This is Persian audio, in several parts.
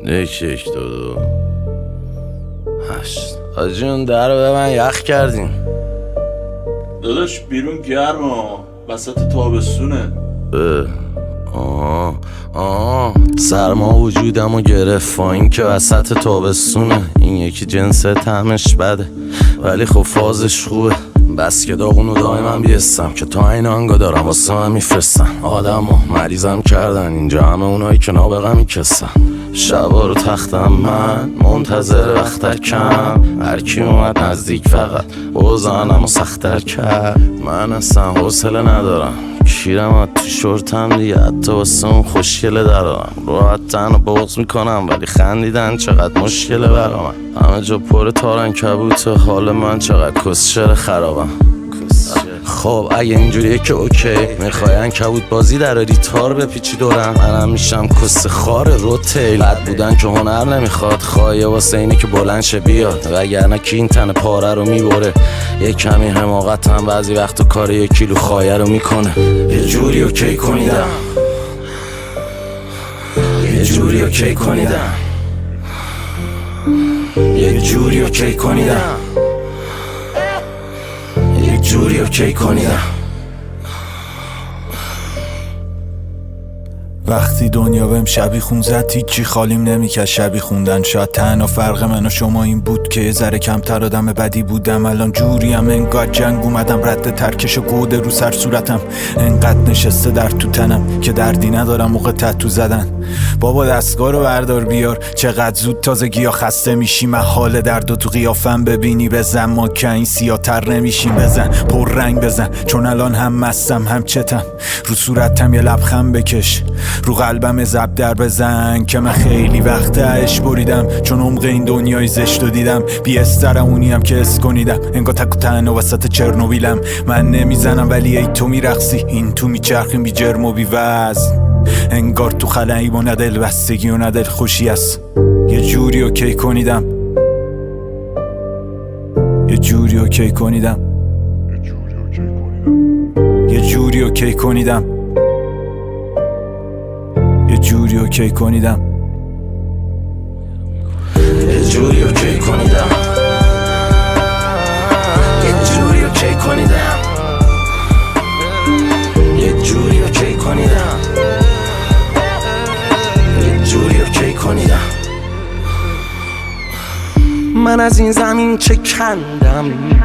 1 2 8 آجون در رو به من یخ کردین داداش بیرون گرمه وسط تابستونه. سرما وجودمو گرفت با این که وسط تابستونه. این یکی جنس طعمش بده ولی خب فازش خوبه. بس که داغونو دائما بیستم که تا این آنگا دارم واسه من میفرستن. آدمو مریضم کردن اینجا همه اونایی که نابغه میکسن. شبا رو تختم من منتظر وقتکم. هرکی اومد نزدیک فقط بزنم و سختر کرد. من اصلا حوصله ندارم کیرم تو شورتم دیگه. حتی واسه اون خوشگله دارم راحت تن و بغض میکنم ولی خندیدن چقدر مشکله برا من. همه جا پر تارن کبوته حال من چقدر کسشر خرابم. خب اگه اینجوریه که اوکی میخواین کبوت بازی دراری تار بپیچی دورم. منم میشم کس خار روتیل. بد بودن که هنر نمیخواد خواهیه واسه اینه که بلند شه بیاد. وگرنه کی این تن پاره رو میبره. یه کمی حماقت هم بعضی وقت کار 1 کیلو خایه رو میکنه. یه جوری اوکی کنیدم یه جوری اوکی کنیدم یه جوری اوکی کنیدم یه جوری اوکی کنیدم. وقتی دنیا بهم شبیخون زد هیچی خالیم نمیکرد شبیه خوندن. شاید تنها فرق من و شما این بود که یه ذره کمتر آدم بدی بودم. الان جوریم انگار جنگ اومدم رد ترکش و گوده رو سر صورتم. انقدر نشسته در تو تنم که دردی ندارم موقع تتو زدن. بابا دستگاه رو بردار بیار چقدر زود تازگی خسته میشی. من حال درد و تو قیافم ببینی بزن ما که این سیاتر نمیشیم. بزن پر رنگ بزن چون الان هم مستم هم چتم. رو صورتم یه لبخند بکش رو قلبم زب در بزن که من خیلی وقت عشق بریدم. چون عمق این دنیای زشت رو دیدم بی استرم اونیم که اس کنیدم. انگار تک و تنها وسط چرنوبیلم. من نمیزنم ولی ای تو میرقصی. این تو میچرخیم بی جرم و بی وزن. انگار تو خلایی و ندل بستگی و ندل خوشی است. یه جوری اوکی کنیدم یه جوری اوکی کنیدم یه جوری اوکی کنیدم یه جوری اوکی کنیدم یه جوری اوکی کنیدم یه جوری اوکی کنیدم یه جوری اوکی کنیدم یه جوری اوکی کنیدم. من از این زمین چه کندم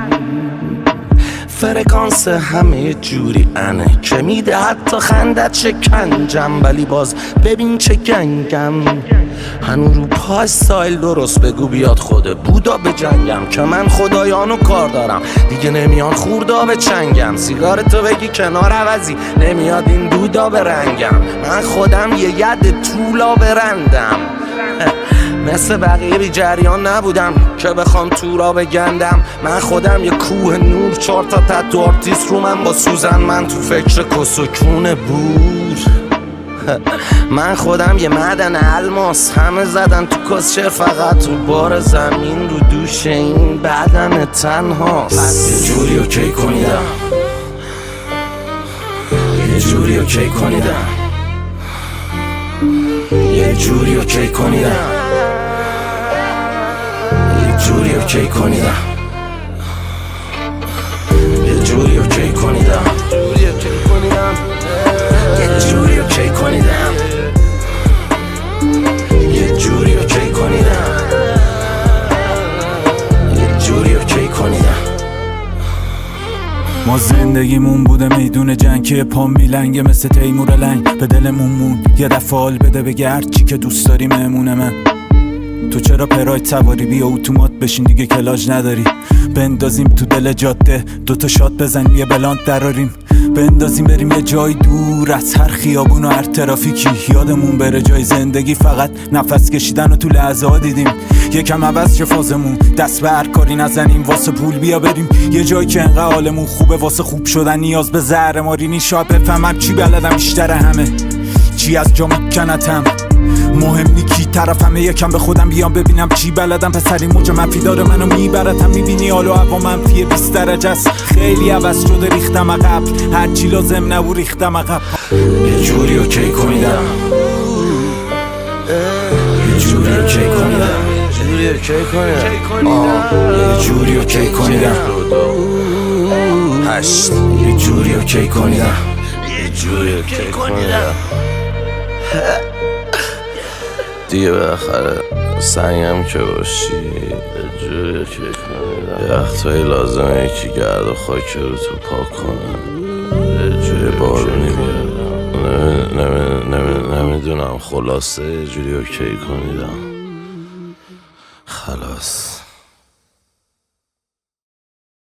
فرکانس همه جوری انه که میده حتی خندت شکنجم. ولی باز ببین چه گنگم هنو رو پای سایل درست بگو بیاد خود بودا به جنگم. که من خدایانو کار دارم دیگه نمیان خوردا به چنگم. سیگارتو بگی کنار عوضی نمیاد این دودا به رنگم. من خودم یه ید طولا برندم مثل بقیه بی جریان نبودم که بخوام تو را بگندم. من خودم یه کوه نور 4 تا تتو آرتیست رو من با سوزن. من تو فکر کسکونه بود. من خودم یه معدن الماس. همه زدن تو کسچر فقط رو بار زمین رو دوش این بدن تنهاست. یه جوری اوکی کنیدم یه جوری اوکی کنیدم یه جوری اوکی کنیدم یه جوری اوکی کنیدم یه جوری اوکی کنیدم یه جوری اوکی کنیدم یه جوری اوکی کنیدم یه جوری اوکی کنیدم. ما زندگیمون بوده میدون جنگ که پام میلنگه مثل تیمور لنگ. به دلمون مون یه دفعه حال بده بگه هرچی که دوست داری مهمونه من. تو چرا پراید سواری بیا اتومات بشین دیگه کلاج نداری. بندازیم تو دل جاده 2 تا شات بزنیم یه بلانت دراریم. بندازیم بریم یه جای دور از هر خیابون و هر ترافیکی. یادمون بره جای زندگی فقط نفس کشیدن و تو لحظه ها دیدیم. یکم عوض شه فازمون دست به هر کاری نزنیم. واسه پول بیا بریم یه جایی که انقدر حالمون خوبه. واسه خوب شدن نیاز به زهر ماری نیست. شاید بفهمم چی بلدم بیشتر همه چی از جا میکنتم. مهم نی کی طرفمه یکم به خودم بیام ببینم چی بلدم. پسری موج منفی داره منو میبرتم. میبینی حالو هوا منفی 20 درجه است. خیلی عوض شده ریختم عقب. هرچی لازم نبود ریختم عقب. یه جوری اوکی کنیدم یه جوری اوکی کنیدم جوری اوکی کنیدم یه جوری اوکی کنیدم 8 یه جوری اوکی کنیدم یه جوری اوکی کنیدم دیگه بالاخره سنگم که باشی یه جوری اوکی کنیدم یه وقتایی لازمه یکی گرد و خاک رو تو پاک کنم یه جوری بارونی بیارم نمیدونم خلاصه یه جوری اوکی کنیدم خلاص